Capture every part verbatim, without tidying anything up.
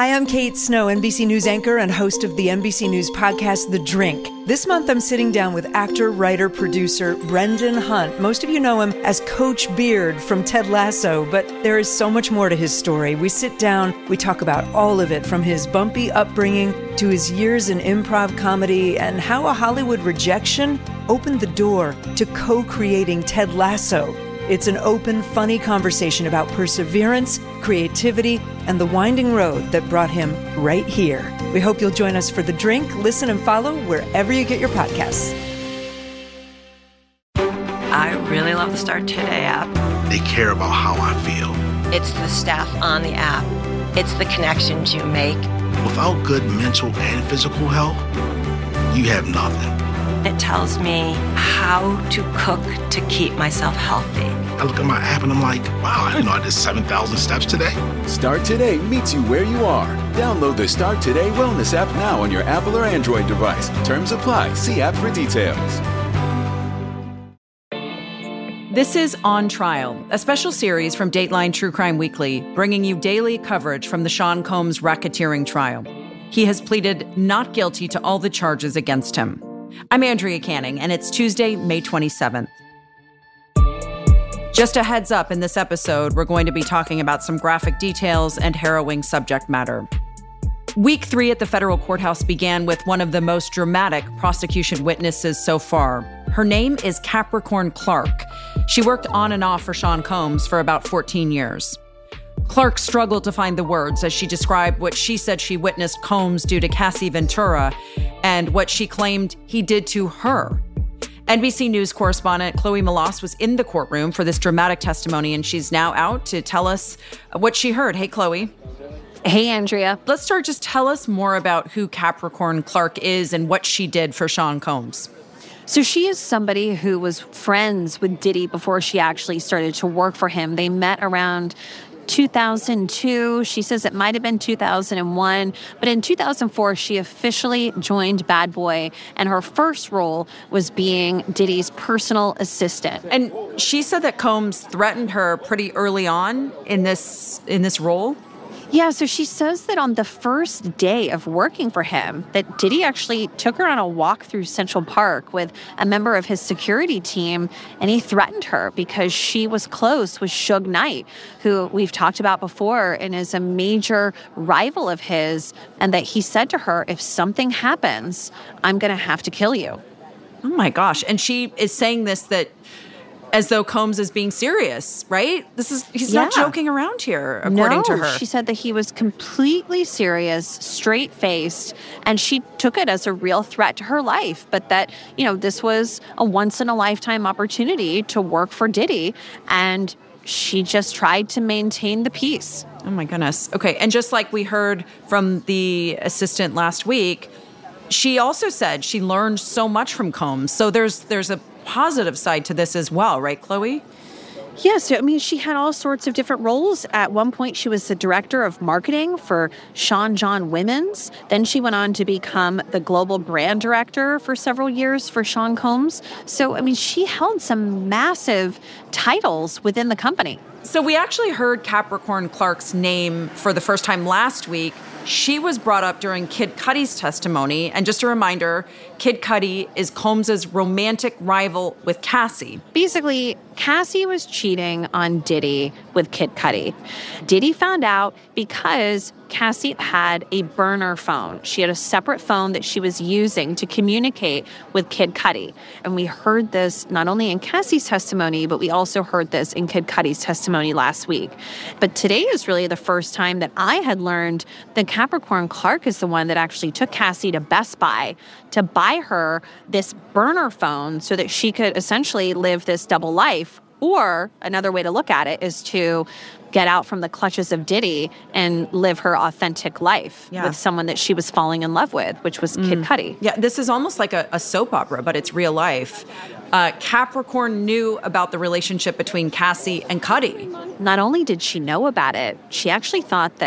Hi, I'm Kate Snow, N B C News anchor and host of the N B C News podcast, The Drink. This month, I'm sitting down with actor, writer, producer Brendan Hunt. Most of you know him as Coach Beard from Ted Lasso, but there is so much more to his story. We sit down, we talk about all of it, from his bumpy upbringing to his years in improv comedy and how a Hollywood rejection opened the door to co-creating Ted Lasso. It's an open, funny conversation about perseverance, creativity, and the winding road that brought him right here. We hope you'll join us for The Drink. Listen and follow wherever you get your podcasts. I really love the Start Today app. They care about how I feel. It's the staff on the app. It's the connections you make. Without good mental and physical health, you have nothing. It tells me how to cook to keep myself healthy. I look at my app and I'm like, wow, I didn't know I did seven thousand steps today. Start Today meets you where you are. Download the Start Today Wellness app now on your Apple or Android device. Terms apply. See app for details. This is On Trial, a special series from Dateline True Crime Weekly, bringing you daily coverage from the Sean Combs racketeering trial. He has pleaded not guilty to all the charges against him. I'm Andrea Canning, and it's Tuesday, May twenty-seventh. Just a heads up, in this episode, we're going to be talking about some graphic details and harrowing subject matter. Week three at the federal courthouse began with one of the most dramatic prosecution witnesses so far. Her name is Capricorn Clark. She worked on and off for Sean Combs for about fourteen years. Clark struggled to find the words as she described what she said she witnessed Combs do to Cassie Ventura and what she claimed he did to her. N B C News correspondent Chloe Melas was in the courtroom for this dramatic testimony, and she's now out to tell us what she heard. Hey, Chloe. Hey, Andrea. Let's start. Just tell us more about who Capricorn Clark is and what she did for Sean Combs. So she is somebody who was friends with Diddy before she actually started to work for him. They met around two thousand two. She says it might have been two thousand one, but in two thousand four, she officially joined Bad Boy, and her first role was being Diddy's personal assistant. And she said that Combs threatened her pretty early on in this in this role. Yeah, so she says that on the first day of working for him, that Diddy actually took her on a walk through Central Park with a member of his security team, and he threatened her because she was close with Suge Knight, who we've talked about before and is a major rival of his, and that he said to her, if something happens, I'm going to have to kill you. Oh my gosh. And she is saying this that as though Combs is being serious, right? This is he's yeah. not joking around here, according no, to her. She said that he was completely serious, straight-faced, and she took it as a real threat to her life, but that, you know, this was a once-in-a-lifetime opportunity to work for Diddy, and she just tried to maintain the peace. Oh my goodness. Okay, and just like we heard from the assistant last week, she also said she learned so much from Combs. So there's there's a positive side to this as well, right, Chloe? Yes, yeah, so, I mean, she had all sorts of different roles. At one point, she was the director of marketing for Sean John Women's. Then she went on to become the global brand director for several years for Sean Combs. So, I mean, she held some massive titles within the company. So we actually heard Capricorn Clark's name for the first time last week. She was brought up during Kid Cudi's testimony. And just a reminder, Kid Cudi is Combs' romantic rival with Cassie. Basically, Cassie was cheating on Diddy with Kid Cudi. Diddy found out because Cassie had a burner phone. She had a separate phone that she was using to communicate with Kid Cudi. And we heard this not only in Cassie's testimony, but we also heard this in Kid Cudi's testimony last week. But today is really the first time that I had learned that Capricorn Clark is the one that actually took Cassie to Best Buy to buy her this burner phone so that she could essentially live this double life. Or another way to look at it is to get out from the clutches of Diddy and live her authentic life yeah. with someone that she was falling in love with, which was mm. Kid Cudi. Yeah, this is almost like a, a soap opera, but it's real life. Uh, Capricorn knew about the relationship between Cassie and Cudi. Not only did she know about it, she actually thought that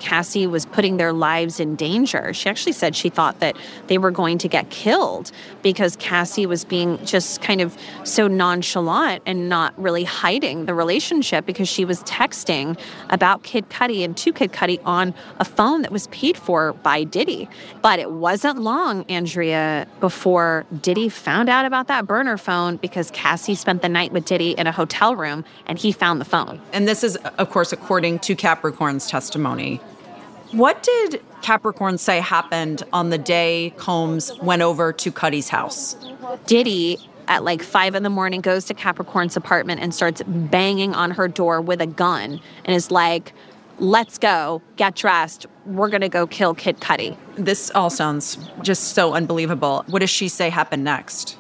Cassie was putting their lives in danger. She actually said she thought that they were going to get killed because Cassie was being just kind of so nonchalant and not really hiding the relationship because she was texting about Kid Cudi and to Kid Cudi on a phone that was paid for by Diddy. But it wasn't long, Andrea, before Diddy found out about that burner phone because Cassie spent the night with Diddy in a hotel room and he found the phone. And this is, of course, according to Capricorn's testimony. What did Capricorn say happened on the day Combs went over to Cudi's house? Diddy, at like five in the morning, goes to Capricorn's apartment and starts banging on her door with a gun and is like, let's go, get dressed, we're going to go kill Kid Cudi. This all sounds just so unbelievable. What does she say happened next?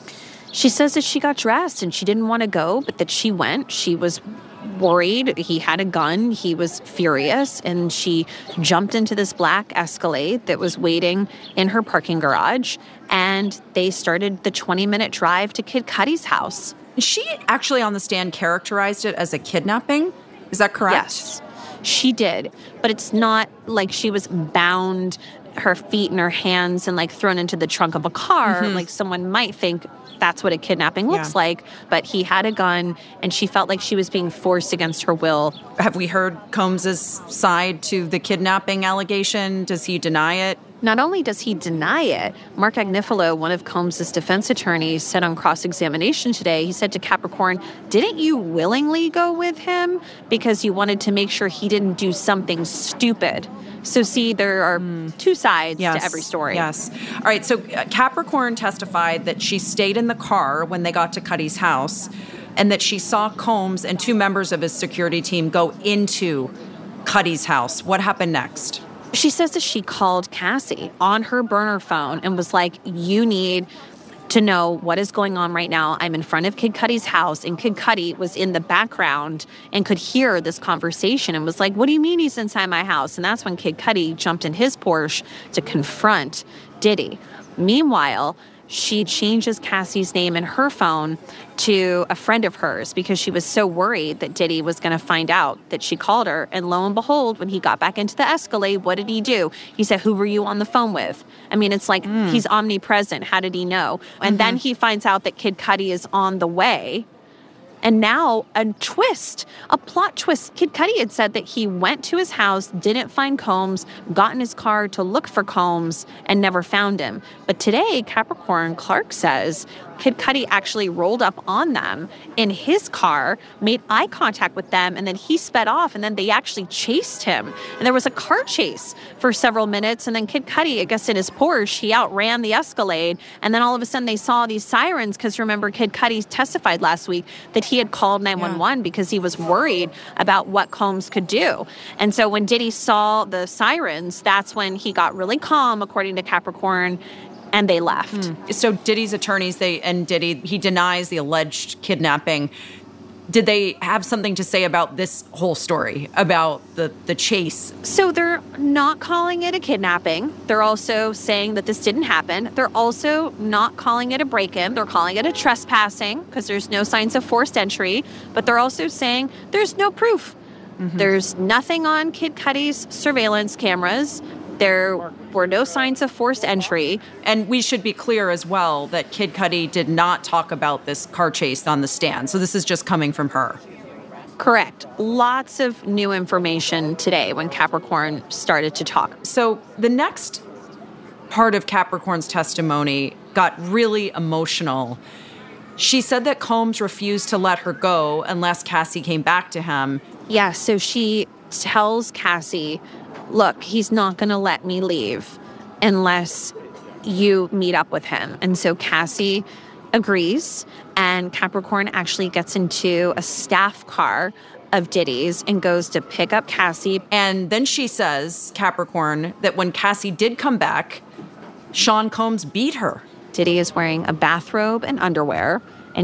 She says that she got dressed and she didn't want to go, but that she went. She was worried. He had a gun. He was furious. And she jumped into this black Escalade that was waiting in her parking garage. And they started the twenty-minute drive to Kid Cudi's house. She actually on the stand characterized it as a kidnapping. Is that correct? Yes, she did. But it's not like she was bound, her feet and her hands, and like thrown into the trunk of a car. Mm-hmm. Like someone might think that's what a kidnapping looks yeah. like. But he had a gun, and she felt like she was being forced against her will. Have we heard Combs's side to the kidnapping allegation? Does he deny it? Not only does he deny it, Mark Agnifilo, one of Combs's defense attorneys, said on cross-examination today, he said to Capricorn, didn't you willingly go with him because you wanted to make sure he didn't do something stupid? So see, there are mm. two sides yes. to every story. Yes. All right, so uh, Capricorn testified that she stayed in the car when they got to Cudi's house and that she saw Combs and two members of his security team go into Cudi's house. What happened next? She says that she called Cassie on her burner phone and was like, you need to know what is going on right now. I'm in front of Kid Cudi's house, and Kid Cudi was in the background and could hear this conversation and was like, what do you mean he's inside my house? And that's when Kid Cudi jumped in his Porsche to confront Diddy. Meanwhile, she changes Cassie's name in her phone to a friend of hers because she was so worried that Diddy was going to find out that she called her. And lo and behold, when he got back into the Escalade, what did he do? He said, who were you on the phone with? I mean, it's like mm. he's omnipresent. How did he know? And mm-hmm. then he finds out that Kid Cudi is on the way. And now a twist, a plot twist. Kid Cudi had said that he went to his house, didn't find Combs, got in his car to look for Combs, and never found him. But today, Capricorn Clark says Kid Cudi actually rolled up on them in his car, made eye contact with them, and then he sped off, and then they actually chased him. And there was a car chase for several minutes, and then Kid Cudi, I guess in his Porsche, he outran the Escalade, and then all of a sudden they saw these sirens, because remember, Kid Cudi testified last week that he had called nine one one yeah. because he was worried about what Combs could do. And so when Diddy saw the sirens, that's when he got really calm, according to Capricorn, and they left. Mm. So Diddy's attorneys, they and Diddy, he denies the alleged kidnapping. Did they have something to say about this whole story, about the, the chase? So they're not calling it a kidnapping. They're also saying that this didn't happen. They're also not calling it a break-in. They're calling it a trespassing because there's no signs of forced entry. But they're also saying there's no proof. Mm-hmm. There's nothing on Kid Cudi's surveillance cameras. There were no signs of forced entry. And we should be clear as well that Kid Cudi did not talk about this car chase on the stand. So this is just coming from her. Correct. Lots of new information today when Capricorn started to talk. So the next part of Capricorn's testimony got really emotional. She said that Combs refused to let her go unless Cassie came back to him. Yeah, so she tells Cassie, look, he's not going to let me leave unless you meet up with him. And so Cassie agrees, and Capricorn actually gets into a staff car of Diddy's and goes to pick up Cassie. And then she says, Capricorn, that when Cassie did come back, Sean Combs beat her. Diddy is wearing a bathrobe and underwear, and he's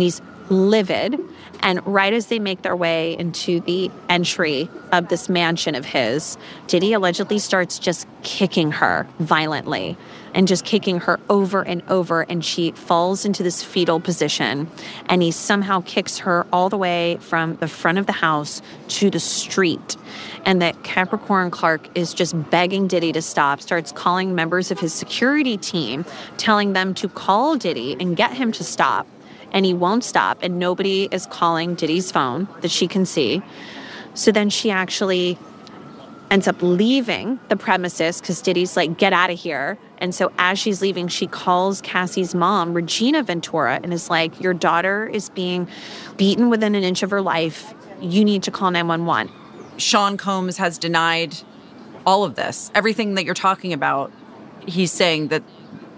livid. And right as they make their way into the entry of this mansion of his, Diddy allegedly starts just kicking her violently and just kicking her over and over. And she falls into this fetal position. And he somehow kicks her all the way from the front of the house to the street. And that Capricorn Clark is just begging Diddy to stop, starts calling members of his security team, telling them to call Diddy and get him to stop. And he won't stop, and nobody is calling Diddy's phone that she can see. So then she actually ends up leaving the premises because Diddy's like, get out of here. And so as she's leaving, she calls Cassie's mom, Regina Ventura, and is like, your daughter is being beaten within an inch of her life. You need to call nine one one. Sean Combs has denied all of this. Everything that you're talking about, he's saying that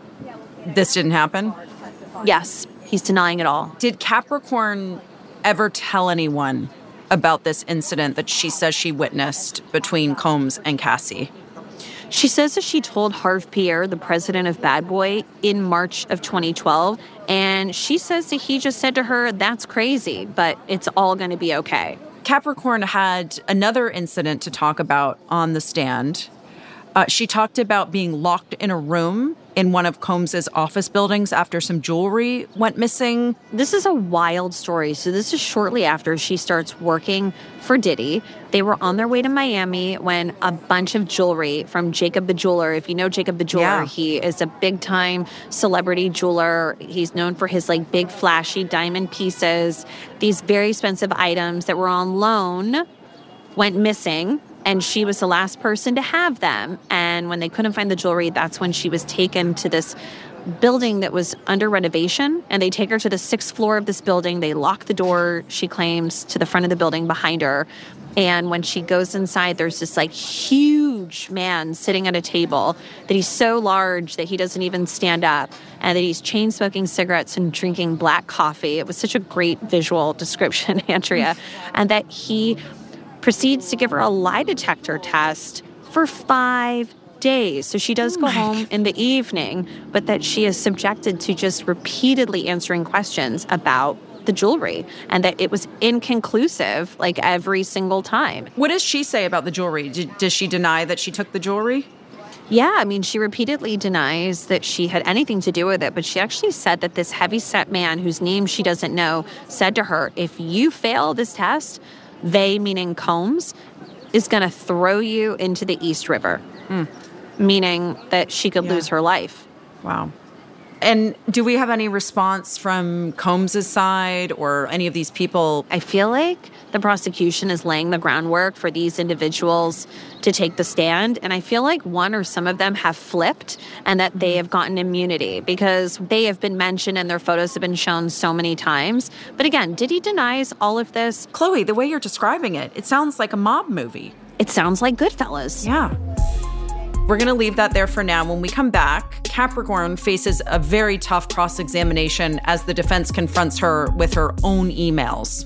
this didn't happen? Yes. He's denying it all. Did Capricorn ever tell anyone about this incident that she says she witnessed between Combs and Cassie? She says that she told Harv Pierre, the president of Bad Boy, in March of twenty twelve, and she says that he just said to her, that's crazy, but it's all going to be okay. Capricorn had another incident to talk about on the stand. Uh, she talked about being locked in a room in one of Combs's office buildings after some jewelry went missing. This is a wild story. So this is shortly after she starts working for Diddy. They were on their way to Miami when a bunch of jewelry from Jacob the Jeweler. If you know Jacob the Jeweler, yeah. He is a big-time celebrity jeweler. He's known for his like big flashy diamond pieces. These very expensive items that were on loan went missing. And she was the last person to have them. And when they couldn't find the jewelry, that's when she was taken to this building that was under renovation. And they take her to the sixth floor of this building. They lock the door, she claims, to the front of the building behind her. And when she goes inside, there's this like huge man sitting at a table that he's so large that he doesn't even stand up, and that he's chain smoking cigarettes and drinking black coffee. It was such a great visual description, Andrea. And that he proceeds to give her a lie detector test for five days. So she does go oh home in the evening, but that she is subjected to just repeatedly answering questions about the jewelry, and that it was inconclusive like every single time. What does she say about the jewelry? Did, does she deny that she took the jewelry? Yeah, I mean, she repeatedly denies that she had anything to do with it, but she actually said that this heavyset man, whose name she doesn't know, said to her, if you fail this test, they, meaning Combs, is going to throw you into the East River, mm. meaning that she could yeah. lose her life. Wow. And do we have any response from Combs' side or any of these people? I feel like the prosecution is laying the groundwork for these individuals to take the stand. And I feel like one or some of them have flipped and that they have gotten immunity because they have been mentioned and their photos have been shown so many times. But again, Diddy denies all of this. Chloe, the way you're describing it, it sounds like a mob movie. It sounds like Goodfellas. Yeah. We're going to leave that there for now. When we come back, Capricorn faces a very tough cross-examination as the defense confronts her with her own emails.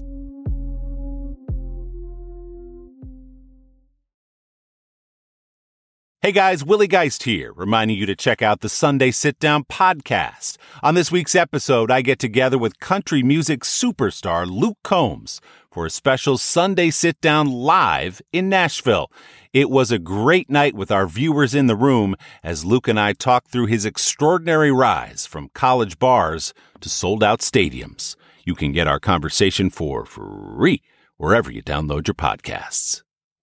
Hey guys, Willie Geist here, reminding you to check out the Sunday Sit Down podcast. On this week's episode, I get together with country music superstar Luke Combs for a special Sunday Sit Down live in Nashville. It was a great night with our viewers in the room as Luke and I talked through his extraordinary rise from college bars to sold-out stadiums. You can get our conversation for free wherever you download your podcasts.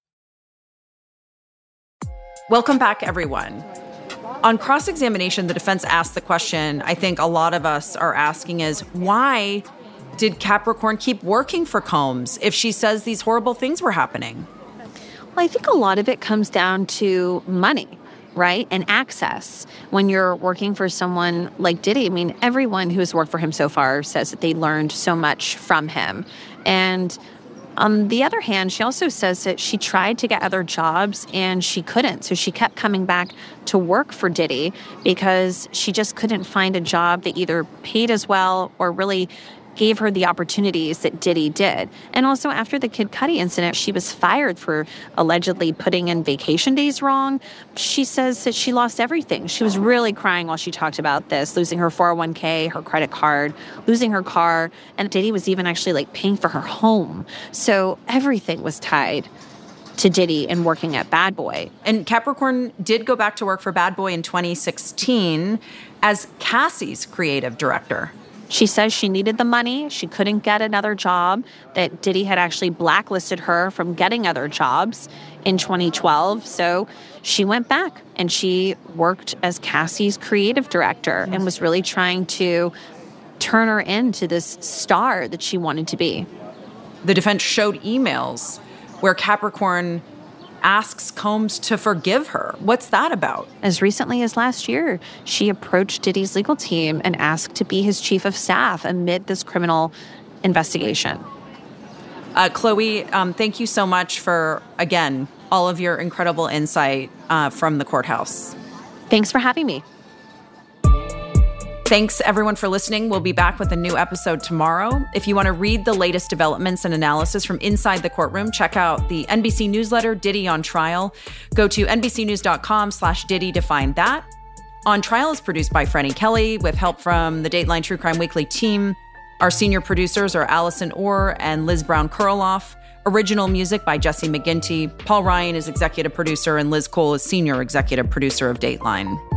Welcome back, everyone. On cross-examination, the defense asked the question I think a lot of us are asking is, why did Capricorn keep working for Combs if she says these horrible things were happening? Well, I think a lot of it comes down to money, right? And access. When you're working for someone like Diddy, I mean, everyone who's worked for him so far says that they learned so much from him. And on the other hand, she also says that she tried to get other jobs and she couldn't. So she kept coming back to work for Diddy because she just couldn't find a job that either paid as well or really gave her the opportunities that Diddy did. And also after the Kid Cudi incident, she was fired for allegedly putting in vacation days wrong. She says that she lost everything. She was really crying while she talked about this, losing her four oh one k, her credit card, losing her car, and Diddy was even actually like paying for her home. So everything was tied to Diddy and working at Bad Boy. And Capricorn did go back to work for Bad Boy in twenty sixteen as Cassie's creative director. She says she needed the money. She couldn't get another job, that Diddy had actually blacklisted her from getting other jobs in twenty twelve. So she went back and she worked as Cassie's creative director and was really trying to turn her into this star that she wanted to be. The defense showed emails where Capricorn asks Combs to forgive her. What's that about? As recently as last year, she approached Diddy's legal team and asked to be his chief of staff amid this criminal investigation. Uh, Chloe, um, thank you so much for, again, all of your incredible insight uh, from the courthouse. Thanks for having me. Thanks, everyone, for listening. We'll be back with a new episode tomorrow. If you want to read the latest developments and analysis from inside the courtroom, check out the N B C newsletter, Diddy on Trial. Go to nbcnews.com slash Diddy to find that. On Trial is produced by Franny Kelly with help from the Dateline True Crime Weekly team. Our senior producers are Allison Orr and Liz Brown-Kurloff. Original music by Jesse McGinty. Paul Ryan is executive producer and Liz Cole is senior executive producer of Dateline.